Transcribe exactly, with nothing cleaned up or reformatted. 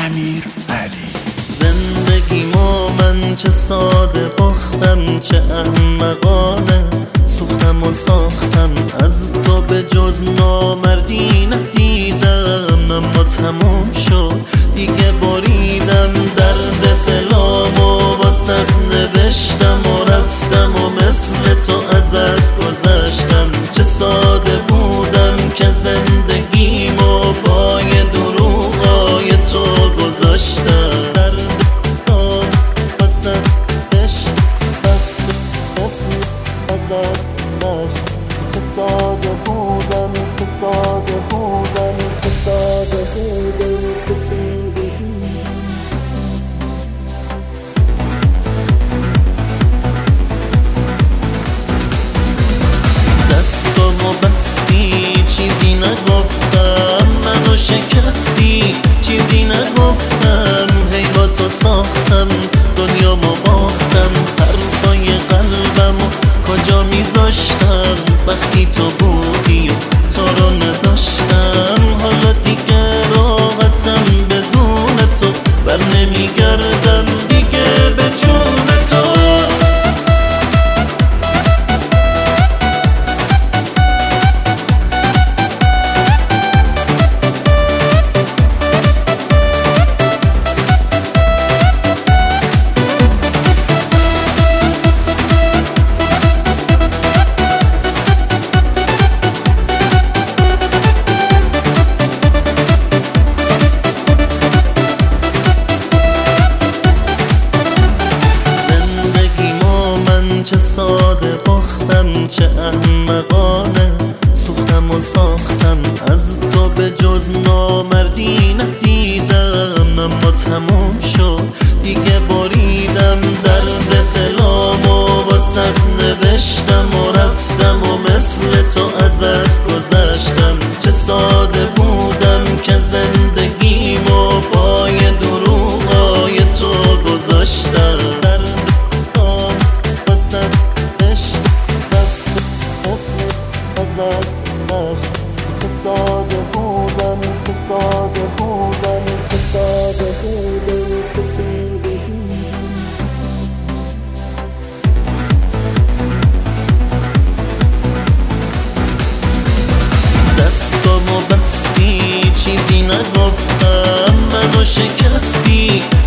امیر علی. زندگیمو من چه ساده باختم، چه احمقانه سوختم و ساختم. از تو به جز نامردی ندیدم، اما تموم شد دیگه بریدم. درد دلامو واسه نوشتم و رفتم و مثل تو ازت گذشتم. چه ساده بودم که زندگیمو پای دروغای تو گذاشتم. چه ساده بودم، چه ساده بودم، چه ساده بودم، چه ساده بودم. دستامو بستی چیزی نگفتم، منو شکستی چیزی نگفتم. هی با تو ساختم دنیامو باختم، حرفای قلبمو کجا میذاشتم وقتی تو بودی و تو رو نداشتم. حالا دیگه راحتم بدون تو، بر نمیگردم دیگه به جون تو. چه ساده باختم، چه احمقانه سوختم و ساختم. از تو به جز نامردی ندیدم، اما تموم شد دیگه بریدم. درد دلامو واسه نوشتم و رفتم و مثل تو ازت گذشتم. چه ساده بودم که زندگیمو پای دروغای تو گذاشتم. چه ساده بودم، چه ساده بودم، چه ساده بودم، چه ساده بودم. دستامو بستی چیزی نگفتم، منو شکستی